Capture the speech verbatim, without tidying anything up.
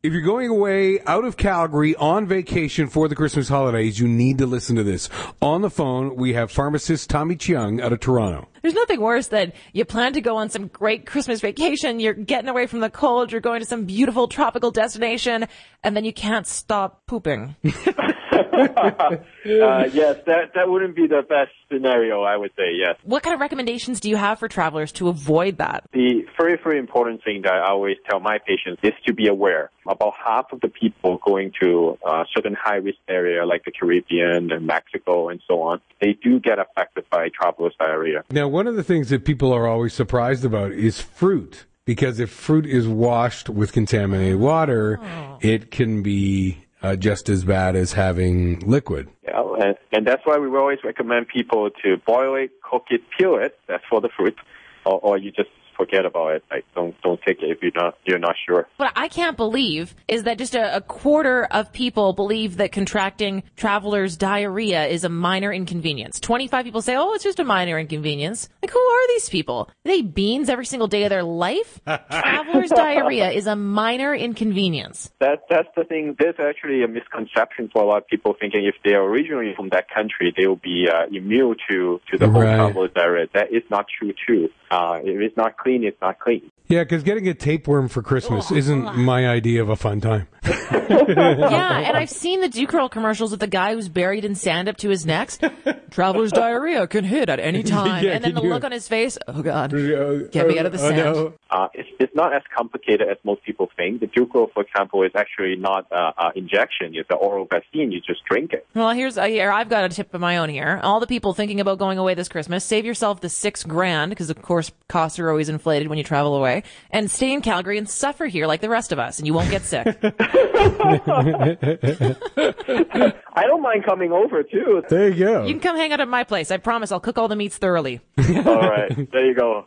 If you're going away out of Calgary on vacation for the Christmas holidays, you need to listen to this. On the phone, we have pharmacist Tommy Chiang out of Toronto. There's nothing worse than you plan to go on some great Christmas vacation, you're getting away from the cold, you're going to some beautiful tropical destination, and then you can't stop pooping. uh, yes, that that wouldn't be the best scenario, I would say, yes. What kind of recommendations do you have for travelers to avoid that? The very, very important thing that I always tell my patients is to be aware. About half of the people going to a certain high-risk area like the Caribbean and Mexico and so on, they do get affected by traveler's diarrhea. Now, one of the things that people are always surprised about is fruit. Because if fruit is washed with contaminated water, oh. it can be uh, just as bad as having liquid. Yeah, and, and that's why we always recommend people to boil it, cook it, peel it. That's for the fruit. Or, or you just forget about it. Like, don't don't take it if you're not you're not sure. What I can't believe is that just a, a quarter of people believe that contracting traveler's diarrhea is a minor inconvenience. twenty-five people say, "Oh, it's just a minor inconvenience." Like, who are these people? They eat beans every single day of their life. Traveler's diarrhea is a minor inconvenience. That that's the thing. There's actually a misconception for a lot of people thinking if they are originally from that country, they will be uh, immune to to the whole right. traveler's diarrhea. That is not true too. Uh, if it's not clean, it's not clean. Yeah, because getting a tapeworm for Christmas oh, isn't oh. my idea of a fun time. Yeah, and I've seen the Ducurl commercials with the guy who's buried in sand up to his neck. Traveler's diarrhea can hit at any time. Yeah, and then the you... look on his face, oh, God, uh, get me out of the sand. Uh, no. uh, it's, it's not as complicated as most people think. The Ducurl, for example, is actually not an uh, uh, injection. It's an oral vaccine. You just drink it. Well, here's uh, here, I've got a tip of my own here. All the people thinking about going away this Christmas, save yourself the six grand, because, of course, costs are always inflated when you travel away, and stay in Calgary and suffer here like the rest of us, and you won't get sick. I don't mind coming over, too. There you go. You can come hang out at my place. I promise I'll cook all the meats thoroughly. All right. There you go.